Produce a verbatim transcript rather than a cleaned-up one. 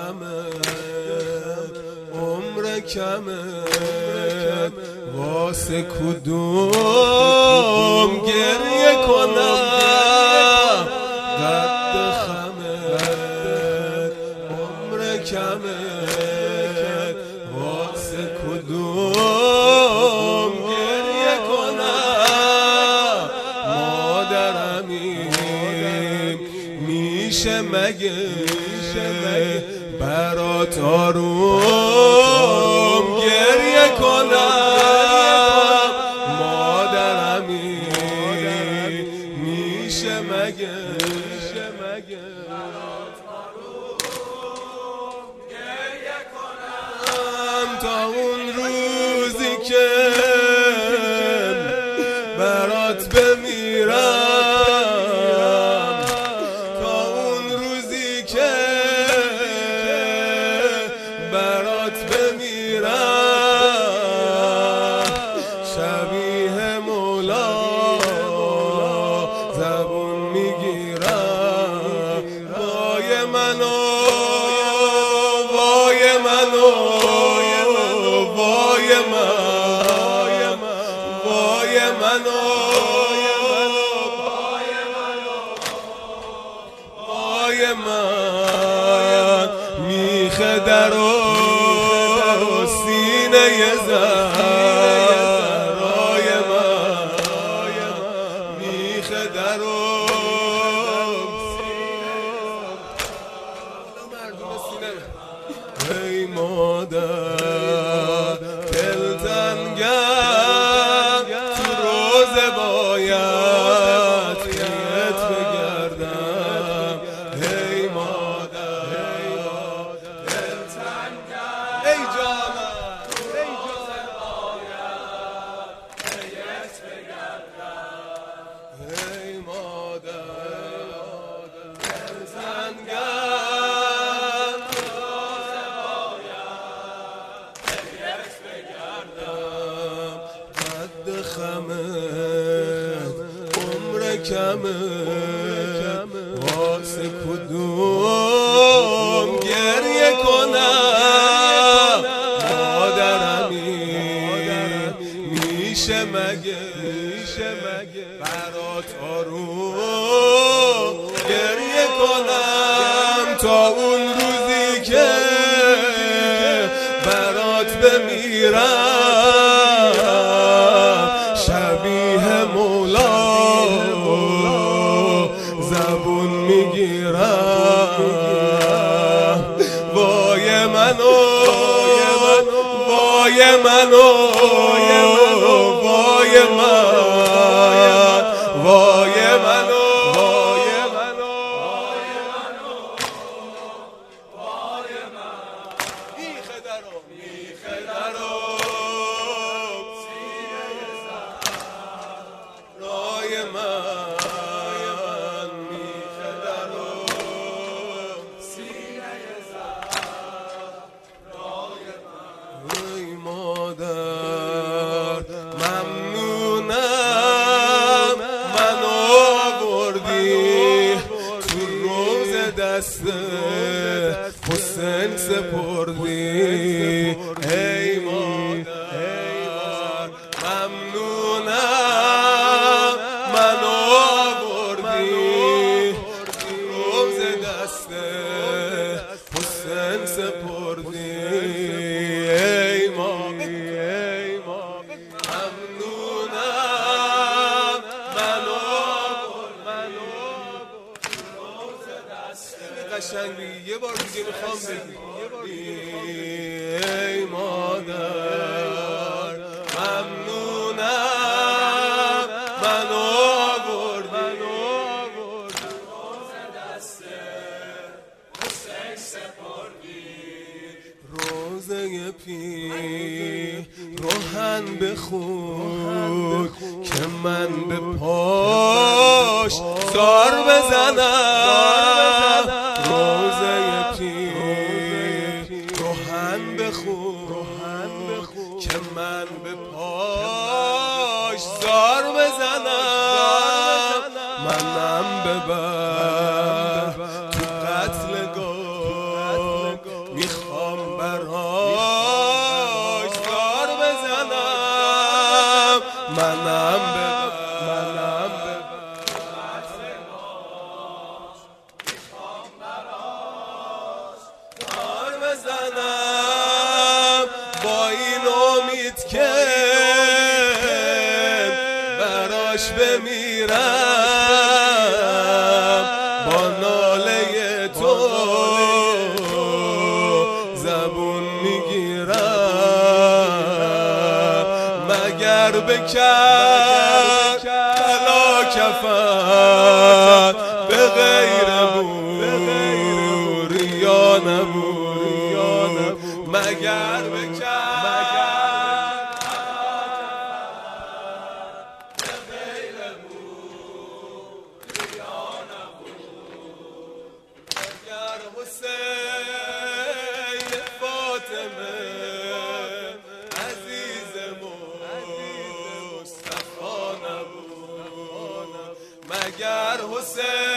خمه عمر کمه واسه کدوم گریه کنم قد خمه عمر کمه واسه کدوم گریه کنم مادرمیم میشه مگه برات آروم گریه کنم مادرمی میشه مگه برات آروم گریه کنم تا اون روزی که برات بمیرم تا اون روزی که برات بمیرم شبیه مولا زبون میگیرم وای منو وای منو وای من وای منو وای من میخه در سینه زهرای من میخه در ای مادر دلتنگم تو روزه باید خیت بگردم ای مادر دلتنگم ای جانم ای مادر دلتنگم قد خمه عمر کمه واسه کدوم گریه کنم مادرمی میشه مگه برات آروم گریه کنم تا اون روزی که برات بمیرم شبیه مولا زبون میگیرم وای منو وای منو وای من وای منو میخه درو میخه درو رای من میخه درو سینه رای من ای مادر ممنونم منو آوردی تو روز دست حسین سپردی ای مادر ممنونم منو آوردی تو روز دست حسین سپردی ای مادر ممنونم منو قشنگ بگی یه بار دیگه میخوام بگی ای مادر ممنونم منو آوردی روز دست حسین سپردی روزه پیر روحن بخود که من به پاش زار بزنم روزه پیر روحن بخود که من به پاش زار بزنم منم ببر تو قتلگاه این امید که براش بمیرم با ناله تو زبون میگیرم مگر بکرد بلا کفن به غیر بور یا نبور مگر بکرد حسین فاطمه عزیز مصطفی نبود مگر حسین